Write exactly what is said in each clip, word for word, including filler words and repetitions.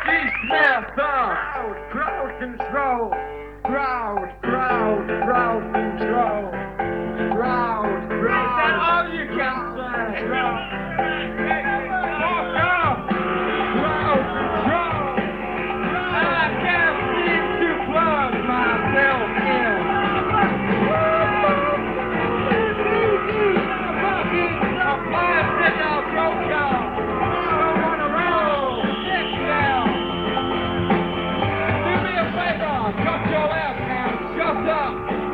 Beast Master! Crowd, crowd control! Crowd, crowd, crowd control! Crowd, crowd! Is that all you can say? Crowd! Walk up! Crowd control! I can't seem to plug myself in! I'm blasted out, Joker! Someone around! Dick now! Do me a favor! Shut your lap, man! Shut up!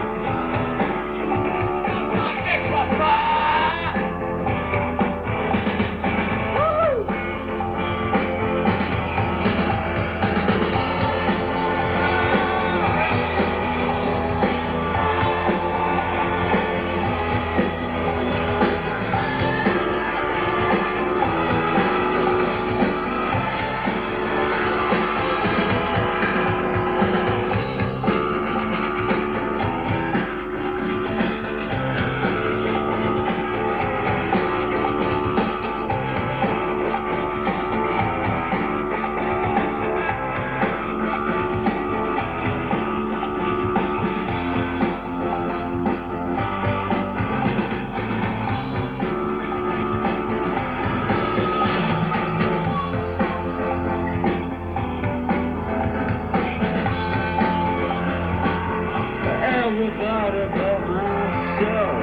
Everybody but myself.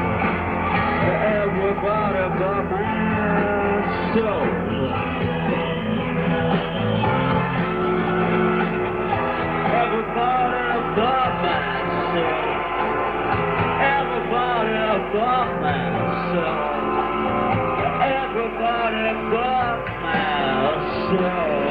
Everybody but myself. Everybody but myself. Everybody but myself. Everybody but myself.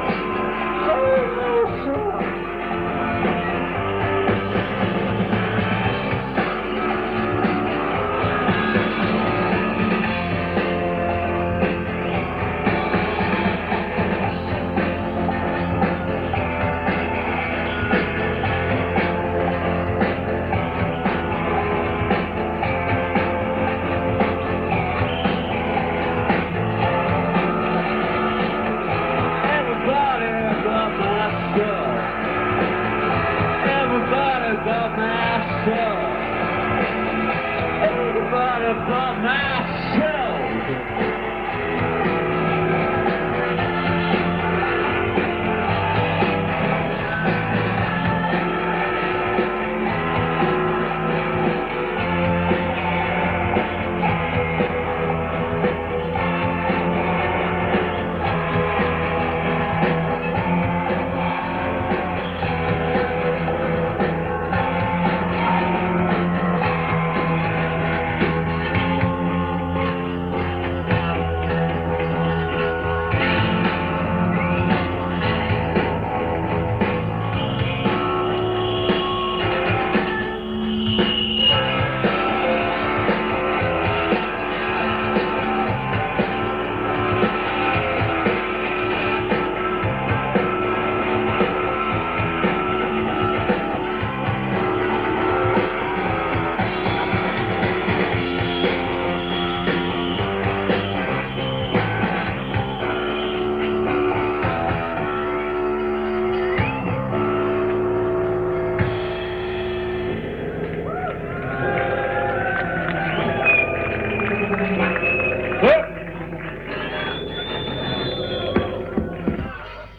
Everybody but myself. Everybody but myself.